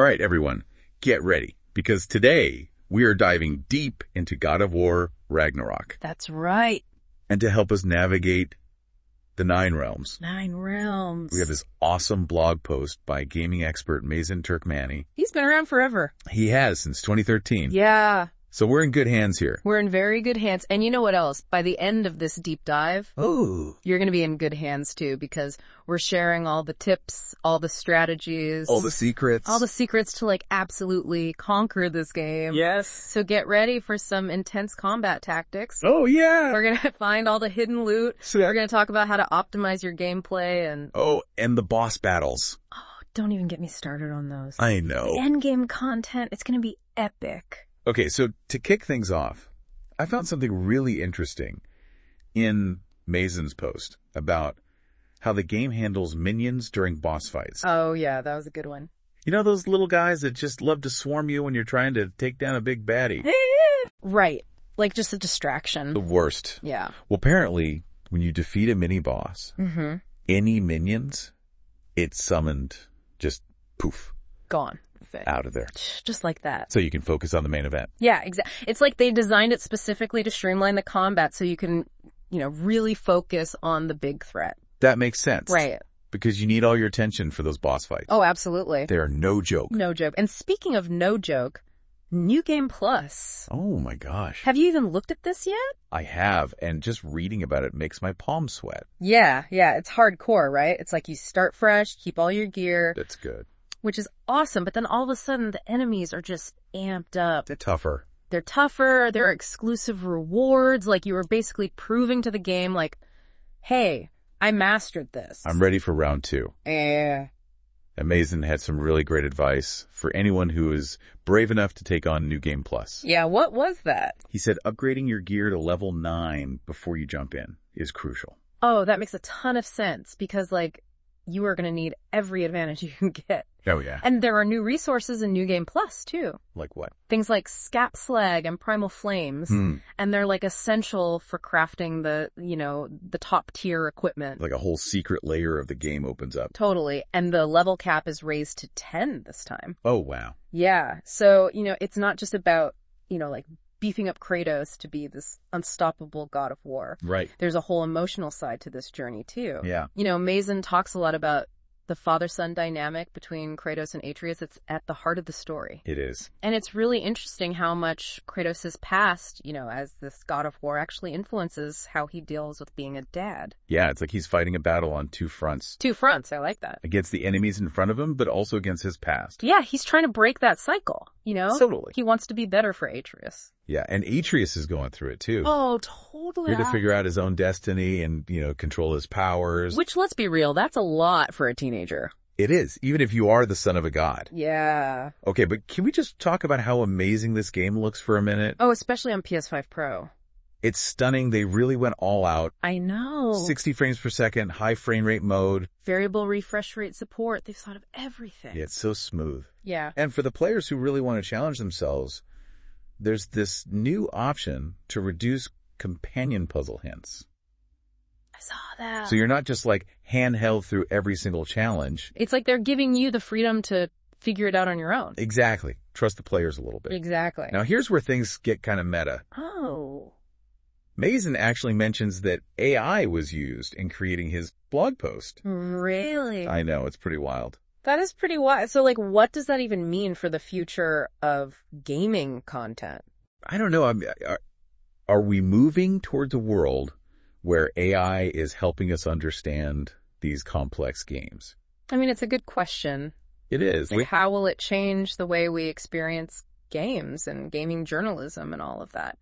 All right, everyone, get ready, because today we are diving deep into God of War Ragnarok. That's right. And to help us navigate the Nine Realms. Nine Realms. We have this awesome blog post by gaming expert Mazen Turkmani. He's been around forever. He has since 2013. Yeah. So we're in good hands here. We're in very good hands. And you know what else? By the end of this deep dive, you're going to be in good hands too, because we're sharing all the tips, all the strategies. All the secrets. All the secrets to absolutely conquer this game. Yes. So get ready for some intense combat tactics. Oh, yeah. We're going to find all the hidden loot. We're going to talk about how to optimize your gameplay and... Oh, and the boss battles. Oh, don't even get me started on those. I know. The endgame content, it's going to be epic. Okay, so to kick things off, I found something really interesting in Mazen's post about how the game handles minions during boss fights. Oh, yeah, that was a good one. You know those little guys that just love to swarm you when you're trying to take down a big baddie? Right. Like just a distraction. The worst. Yeah. Well, apparently, when you defeat a mini-boss, any minions, it's summoned just poof. Gone. Out of there. Just like that. So you can focus on the main event. Yeah, exactly. It's like they designed it specifically to streamline the combat so you can, really focus on the big threat. That makes sense. Right. Because you need all your attention for those boss fights. Oh, absolutely. They are no joke. No joke. And speaking of no joke, New Game Plus. Oh my gosh. Have you even looked at this yet? I have, and just reading about it makes my palms sweat. Yeah. It's hardcore, right? It's like you start fresh, keep all your gear. That's good. Which is awesome, but then all of a sudden the enemies are just amped up. They're tougher. They're tougher, there are exclusive rewards, like you were basically proving to the game, hey, I mastered this. I'm ready for round 2. Yeah. And Mazen had some really great advice for anyone who is brave enough to take on New Game Plus. Yeah, what was that? He said upgrading your gear to level 9 before you jump in is crucial. Oh, that makes a ton of sense, because you are going to need every advantage you can get. Oh, yeah. And there are new resources in New Game Plus, too. Like what? Things like Scap Slag and Primal Flames. And they're, essential for crafting the top-tier equipment. Like a whole secret layer of the game opens up. Totally. And the level cap is raised to 10 this time. Oh, wow. Yeah. So, it's not just about, beefing up Kratos to be this unstoppable god of war. Right. There's a whole emotional side to this journey, too. Yeah. Mazen talks a lot about the father-son dynamic between Kratos and Atreus. It's at the heart of the story. It is. And it's really interesting how much Kratos' past, as this god of war, actually influences how he deals with being a dad. Yeah, it's like he's fighting a battle on 2 fronts. 2 fronts, I like that. Against the enemies in front of him, but also against his past. Yeah, he's trying to break that cycle, Totally. He wants to be better for Atreus. Yeah, and Atreus is going through it too. Oh, totally. He had to figure out his own destiny and, control his powers. Which, let's be real, that's a lot for a teenager. It is, even if you are the son of a god. Yeah. Okay, but can we just talk about how amazing this game looks for a minute? Oh, especially on PS5 Pro. It's stunning. They really went all out. I know. 60 frames per second, high frame rate mode. Variable refresh rate support. They've thought of everything. Yeah, it's so smooth. Yeah. And for the players who really want to challenge themselves, there's this new option to reduce companion puzzle hints. I saw that. So you're not just handheld through every single challenge. It's like they're giving you the freedom to figure it out on your own. Exactly. Trust the players a little bit. Exactly. Now here's where things get kind of meta. Oh. Mazen actually mentions that AI was used in creating his blog post. Really? I know, it's pretty wild. That is pretty wild. So what does that even mean for the future of gaming content? I don't know. Are we moving towards a world where AI is helping us understand these complex games? I mean, it's a good question. It is. How will it change the way we experience games and gaming journalism and all of that?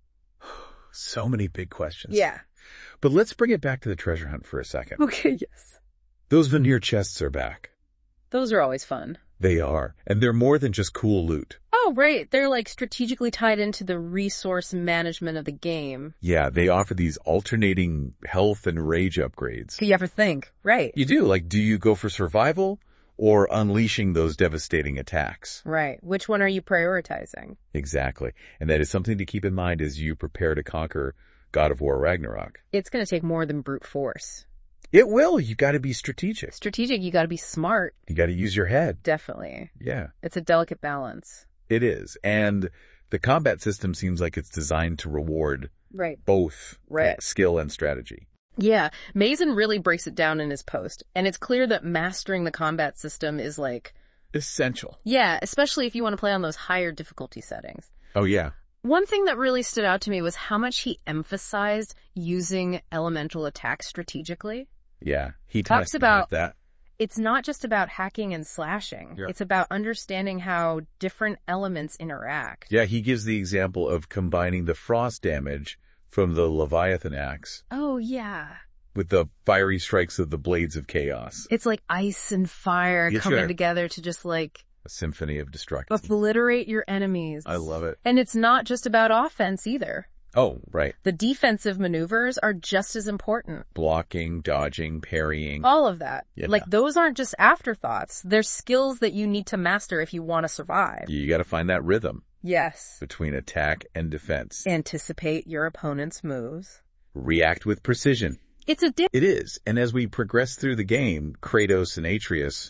So many big questions. Yeah. But let's bring it back to the treasure hunt for a second. Okay, yes. Those veneer chests are back. Those are always fun. They are. And they're more than just cool loot. Oh, right. They're strategically tied into the resource management of the game. Yeah, they offer these alternating health and rage upgrades. You ever think? Right. You do. Do you go for survival or unleashing those devastating attacks? Right. Which one are you prioritizing? Exactly. And that is something to keep in mind as you prepare to conquer God of War Ragnarok. It's going to take more than brute force. It will. You got to be strategic. Strategic, you gotta be smart. You got to use your head. Definitely. Yeah. It's a delicate balance. It is. And the combat system seems like it's designed to reward both skill and strategy. Yeah. Mason really breaks it down in his post. And it's clear that mastering the combat system is like... essential. Yeah, especially if you want to play on those higher difficulty settings. Oh, yeah. One thing that really stood out to me was how much he emphasized using elemental attacks strategically. Yeah. He talks about that. It's not just about hacking and slashing. Yeah. It's about understanding how different elements interact. Yeah, he gives the example of combining the frost damage from the Leviathan axe. Oh, yeah. With the fiery strikes of the Blades of Chaos. It's like ice and fire coming together to just like... a symphony of destruction. Obliterate your enemies. I love it. And it's not just about offense either. Oh, right. The defensive maneuvers are just as important. Blocking, dodging, parrying. All of that. Yeah. Like, those aren't just afterthoughts. They're skills that you need to master if you want to survive. You got to find that rhythm. Yes. Between attack and defense. Anticipate your opponent's moves. React with precision. It is. And as we progress through the game, Kratos and Atreus,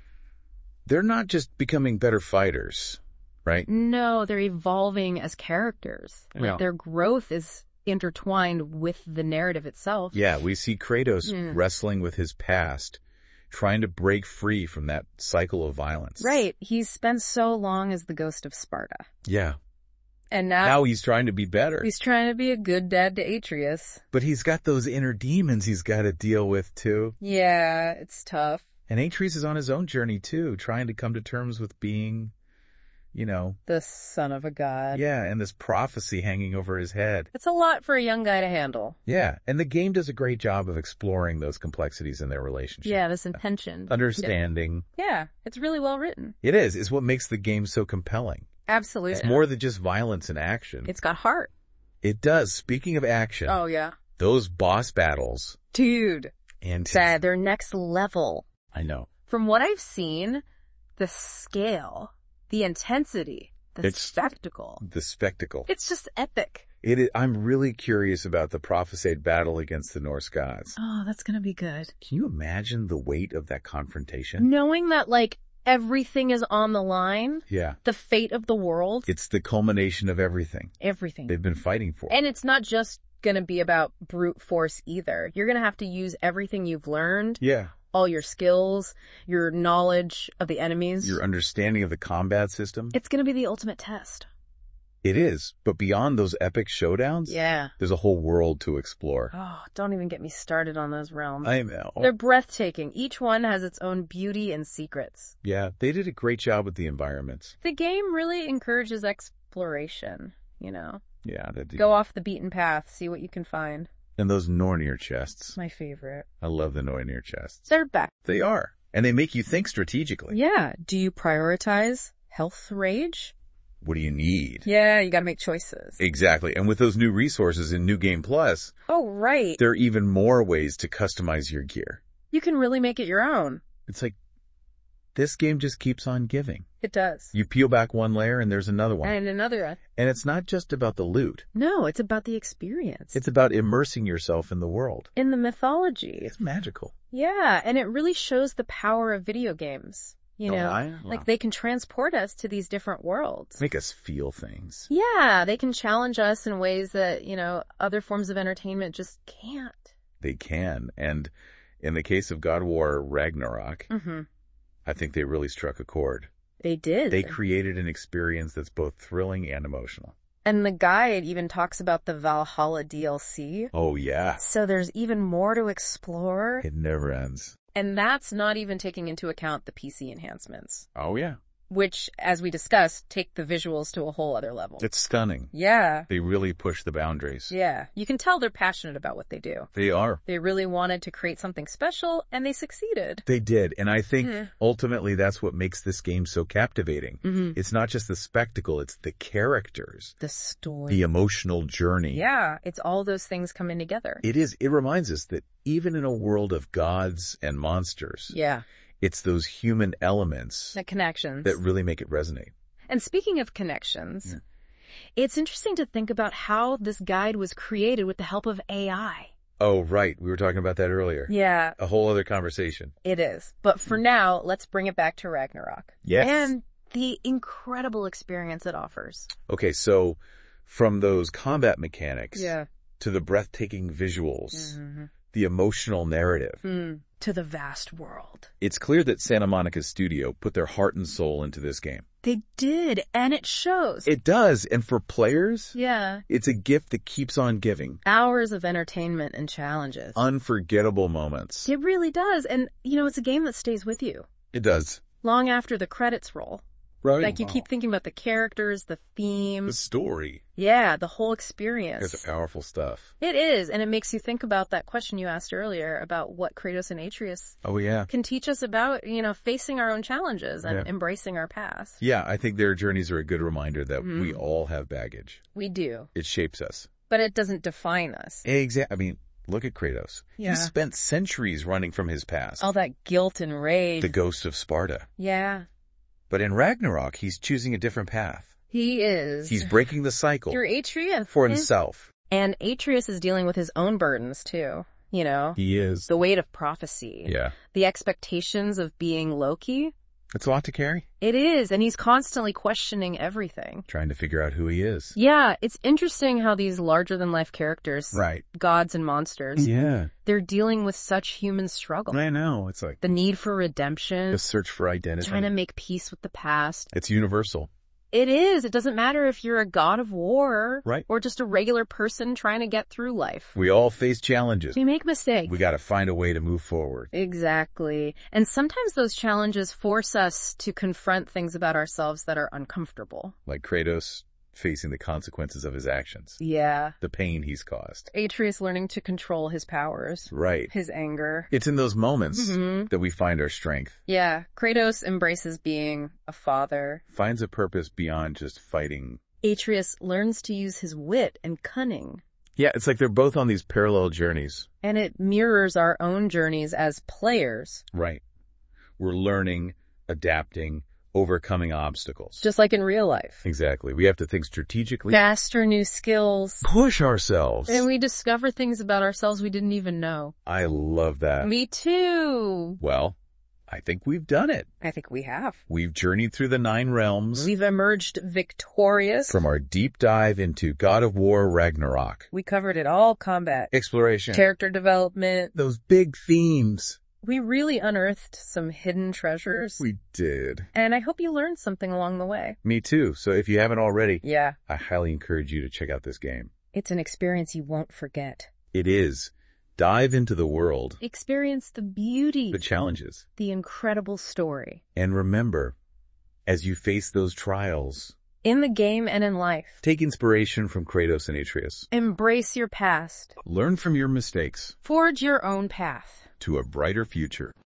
they're not just becoming better fighters, right? No, they're evolving as characters. Yeah. Like, their growth is intertwined with the narrative itself. Yeah, we see Kratos wrestling with his past, trying to break free from that cycle of violence. Right. He's spent so long as the ghost of Sparta. Yeah. And now he's trying to be better. He's trying to be a good dad to Atreus. But he's got those inner demons he's got to deal with, too. Yeah, it's tough. And Atreus is on his own journey, too, trying to come to terms with being, you know... the son of a god. Yeah, and this prophecy hanging over his head. It's a lot for a young guy to handle. Yeah, and the game does a great job of exploring those complexities in their relationship. Yeah, this intention. Understanding. Yeah, it's really well written. It is. It's what makes the game so compelling. Absolutely. It's more than just violence and action. It's got heart. It does. Speaking of action. Oh, yeah. Those boss battles. Dude. And they're next level. I know. From what I've seen, the scale, the intensity, the spectacle. The spectacle. It's just epic. I'm really curious about the prophesied battle against the Norse gods. Oh, that's going to be good. Can you imagine the weight of that confrontation? Knowing that, like, everything is on the line. Yeah. The fate of the world. It's the culmination of everything. Everything. They've been fighting for. And it's not just going to be about brute force either. You're going to have to use everything you've learned. Yeah. All your skills, your knowledge of the enemies. Your understanding of the combat system. It's going to be the ultimate test. It is. But beyond those epic showdowns, there's a whole world to explore. Oh, don't even get me started on those realms. I know. They're breathtaking. Each one has its own beauty and secrets. Yeah, they did a great job with the environments. The game really encourages exploration, you know? Yeah, they do. Go off the beaten path, see what you can find. And those Nornir chests. My favorite. I love the Nornir chests. They're back. They are. And they make you think strategically. Yeah. Do you prioritize health rage? What do you need? Yeah, you gotta make choices. Exactly. And with those new resources in New Game Plus... oh, right. There are even more ways to customize your gear. You can really make it your own. It's like, this game just keeps on giving. It does. You peel back one layer and there's another one. And another. And it's not just about the loot. No, it's about the experience. It's about immersing yourself in the world. In the mythology. It's magical. Yeah, and it really shows the power of video games. You know, like they can transport us to these different worlds. Make us feel things. Yeah, they can challenge us in ways that, you know, other forms of entertainment just can't. They can. And in the case of God of War Ragnarok, I think they really struck a chord. They did. They created an experience that's both thrilling and emotional. And the guide even talks about the Valhalla DLC. Oh, yeah. So there's even more to explore. It never ends. And that's not even taking into account the PC enhancements. Oh, yeah. Which, as we discussed, take the visuals to a whole other level. It's stunning. Yeah. They really push the boundaries. Yeah. You can tell they're passionate about what they do. They are. They really wanted to create something special, and they succeeded. They did. And I think ultimately that's what makes this game so captivating. It's not just the spectacle, it's the characters. The story. The emotional journey. Yeah. It's all those things coming together. It is. It reminds us that even in a world of gods and monsters. Yeah. It's those human elements. The connections. That really make it resonate. And speaking of connections, it's interesting to think about how this guide was created with the help of AI. Oh, right. We were talking about that earlier. Yeah. A whole other conversation. It is. But for now, let's bring it back to Ragnarok. Yes. And the incredible experience it offers. Okay, so from those combat mechanics Yeah. to the breathtaking visuals, Mm-hmm. the emotional narrative, To the vast world. it's clear that Santa Monica Studio put their heart and soul into this game. They did, and it shows. It does, and for players, Yeah. it's a gift that keeps on giving. Hours of entertainment and challenges. Unforgettable moments. It really does. And, it's a game that stays with you It does. long after the credits roll. Right. Like, you keep thinking about the characters, the The themes. story. Yeah, the whole experience. It's powerful stuff. It is, and it makes you think about that question you asked earlier about what Kratos and Atreus Oh, yeah. can teach us about, facing our own challenges and embracing our past. Yeah, I think their journeys are a good reminder that we all have baggage. We do, It shapes us. but it doesn't define us. Exactly. I mean, look at Kratos. Yeah. He spent centuries running from his past. All that guilt and rage. The ghost of Sparta. Yeah, But in Ragnarok, he's choosing a different path. he is. He's breaking the cycle Through Atreus. for himself. And Atreus is dealing with his own burdens too, He is. the weight of prophecy. Yeah. The expectations of being Loki. It's a lot to carry. It is, and he's constantly questioning everything. Trying to figure out who he is. Yeah, it's interesting how these larger-than-life characters, Right. gods and monsters, Yeah. they're dealing with such human struggle. I know. It's like The need for redemption, the search for identity. trying to make peace with the past. It's universal. It is. It doesn't matter if you're a god of war Right. or just a regular person trying to get through life. We all face challenges. We make mistakes. We got to find a way to move forward. Exactly. And sometimes those challenges force us to confront things about ourselves that are uncomfortable. Like Kratos facing the consequences of his actions. Yeah. The pain he's caused. Atreus learning to control his powers, Right. his anger. It's in those moments Mhm. that we find our strength. Yeah. Kratos embraces being a father. Finds a purpose beyond just fighting. Atreus learns to use his wit and cunning. Yeah, it's like they're both on these parallel journeys. And it mirrors our own journeys as players, Right. We're learning, adapting, overcoming obstacles. just like in real life. Exactly. We have to think strategically. Master new skills. Push ourselves. And we discover things about ourselves we didn't even know. I love that. Me too. Well, I think we've done it. I think we have. We've journeyed through the 9 realms We've emerged victorious. from our deep dive into God of War Ragnarok. We covered it all: combat, Exploration. character development. Those big themes. We really unearthed some hidden treasures. We did. And I hope you learned something along the way. Me too. So if you haven't already, Yeah. I highly encourage you to check out this game. It's an experience you won't forget. It is. Dive into the world, Experience the beauty, the challenges, the incredible story. and remember, as you face those trials, In the game and in life. take inspiration from Kratos and Atreus. Embrace your past. Learn from your mistakes Forge your own path. to a brighter future.